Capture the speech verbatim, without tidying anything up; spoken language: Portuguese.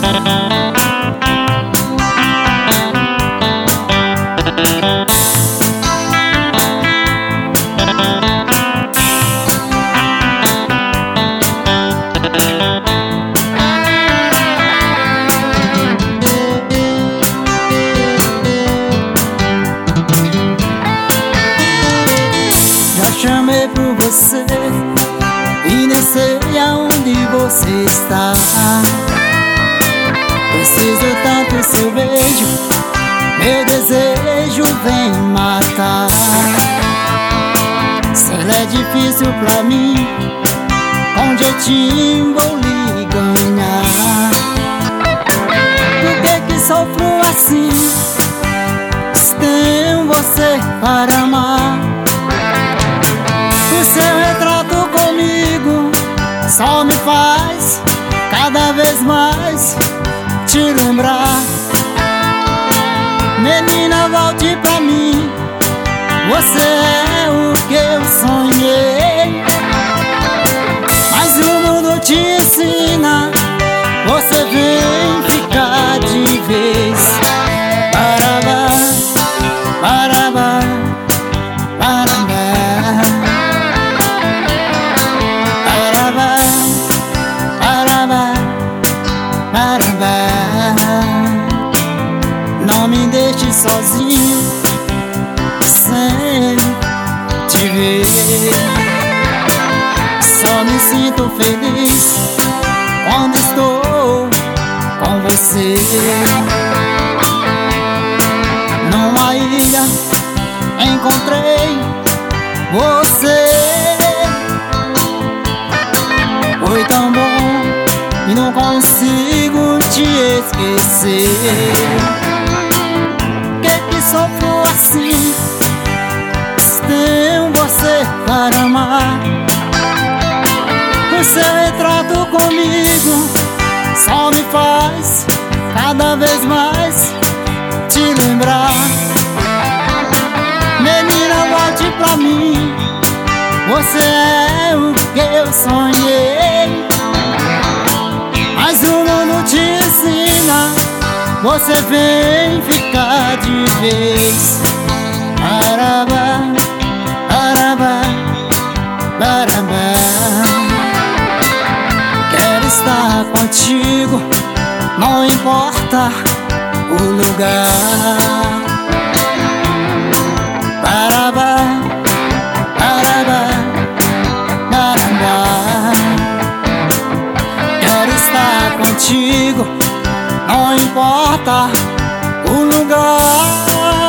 Chamei por você e nem sei aonde você está. Preciso tanto seu beijo, meu desejo vem matar. Se ele é difícil pra mim, com jeitinho vou lhe ganhar. Por que que sofro assim, se tenho você para amar? O seu retrato comigo só me faz cada vez mais te lembrar. Menina, volte pra mim, você é o que eu sonhei. Mas o mundo te ensina, você vem ficar de vez. Parabá, parabá, parabá. Não me deixe sozinho sem te ver. Só me sinto feliz quando estou com você. Numa ilha encontrei você. Foi tão bom e não consigo te esquecer. Que que sofro assim, se tenho você para amar? O seu retrato comigo só me faz cada vez mais te lembrar. Menina, volte pra mim, você é o que eu sonhei. Mas o mundo te ensina, você vem ficar de vez. Parabá, parabá, parabá. Quero estar contigo, não importa o lugar. Parabá, parabá, parabá. Quero estar contigo, não importa o lugar.